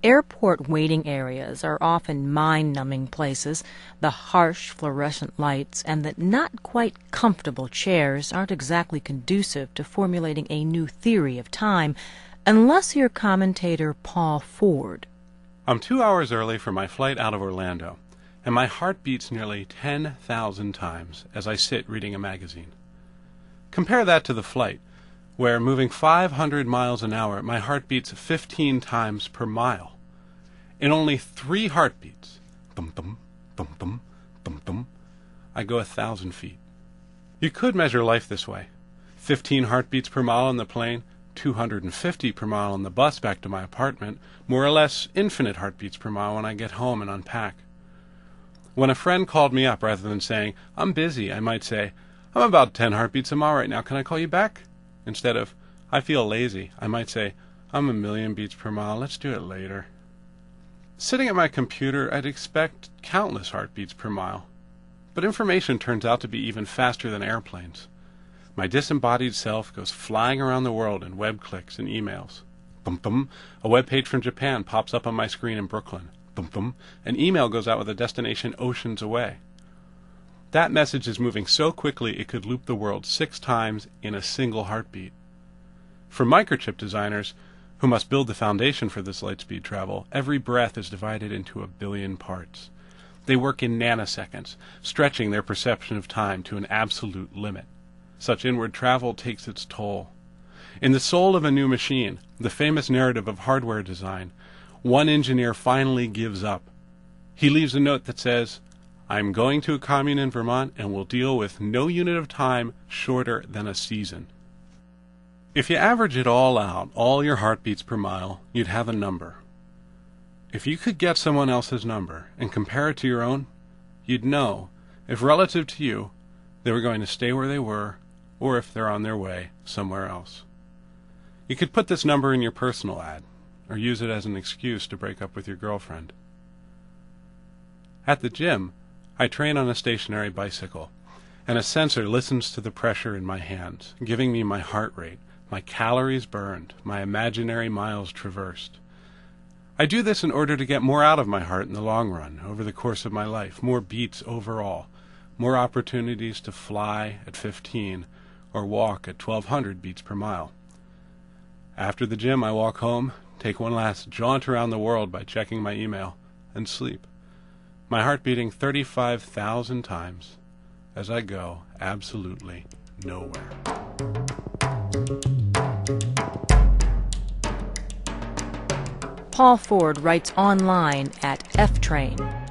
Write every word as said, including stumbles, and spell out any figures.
Airport waiting areas are often mind-numbing places. The harsh fluorescent lights and the not quite comfortable chairs aren't exactly conducive to formulating a new theory of time, unless you're commentator Paul Ford. I'm two hours early for my flight out of Orlando, and my heart beats nearly ten thousand times as I sit reading a magazine. Compare that to the flight, where moving five hundred miles an hour, my heart beats fifteen times per mile. In only three heartbeats, thum-thum, thum-thum, thum-thum, I go a thousand feet. You could measure life this way. fifteen heartbeats per mile on the plane, two hundred fifty per mile on the bus back to my apartment, more or less infinite heartbeats per mile when I get home and unpack. When a friend called me up, rather than saying, "I'm busy," I might say, "I'm about ten heartbeats a mile right now, can I call you back?" Instead of, "I feel lazy," I might say, "I'm a million beats per mile, let's do it later." Sitting at my computer, I'd expect countless heartbeats per mile. But information turns out to be even faster than airplanes. My disembodied self goes flying around the world in web clicks and emails. Thum-thum, a web page from Japan pops up on my screen in Brooklyn. Thum-thum, an email goes out with a destination oceans away. That message is moving so quickly it could loop the world six times in a single heartbeat. For microchip designers, who must build the foundation for this lightspeed travel, every breath is divided into a billion parts. They work in nanoseconds, stretching their perception of time to an absolute limit. Such inward travel takes its toll. In The Soul of a New Machine, the famous narrative of hardware design, one engineer finally gives up. He leaves a note that says, "I'm going to a commune in Vermont and will deal with no unit of time shorter than a season." If you average it all out, all your heartbeats per mile, you'd have a number. If you could get someone else's number and compare it to your own, you'd know if relative to you they were going to stay where they were or if they're on their way somewhere else. You could put this number in your personal ad or use it as an excuse to break up with your girlfriend. At the gym, I train on a stationary bicycle, and a sensor listens to the pressure in my hands, giving me my heart rate, my calories burned, my imaginary miles traversed. I do this in order to get more out of my heart in the long run, over the course of my life, more beats overall, more opportunities to fly at fifteen or walk at twelve hundred beats per mile. After the gym, I walk home, take one last jaunt around the world by checking my email, and sleep. My heart beating thirty-five thousand times as I go absolutely nowhere. Paul Ford writes online at F Train.